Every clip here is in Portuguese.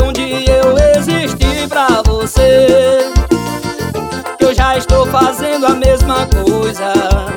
onde eu existi pra você, que eu já estou fazendo a mesma coisa.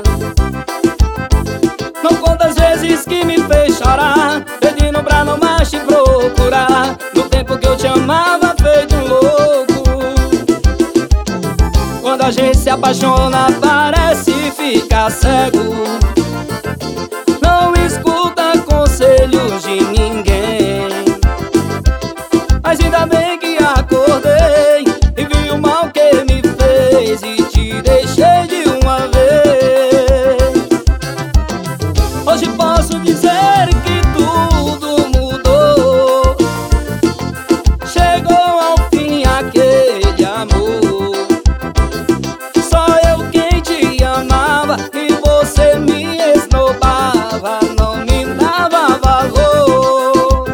Não conta as vezes que me fez chorar, pedindo pra não mais te procurar, no tempo que eu te amava feito um louco. Quando a gente se apaixona parece ficar cego, não escuta conselhos de ninguém. Mas ainda bem que acordei e vi o mal que me fez e te deixei de uma vez. Hoje posso dizer que tudo mudou, chegou ao fim aquele amor. Só eu quem te amava e você me esnobava, não me dava valor.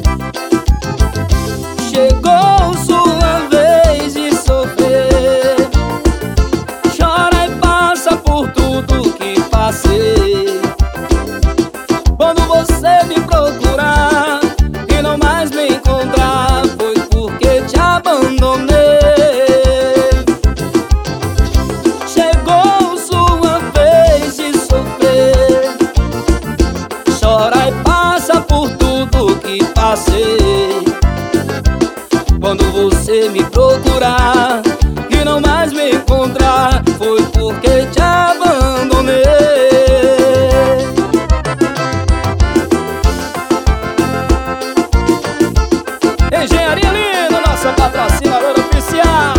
Chegou sua vez de sofrer, chora e passa por tudo que passei. Quando você me procurar e não mais me encontrar, foi porque te abandonei. Chegou sua vez de sofrer, chora e passa por tudo que passei. Quando você me procurar e não mais me encontrar, foi porque te abandonei. Engenharia Lino, nossa patrocinadora oficial.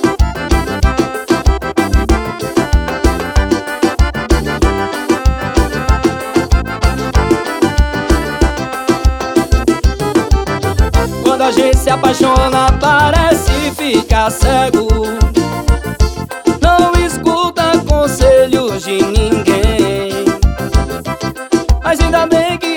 Quando a gente se apaixona parece ficar cego, não escuta conselhos de ninguém. Mas ainda bem que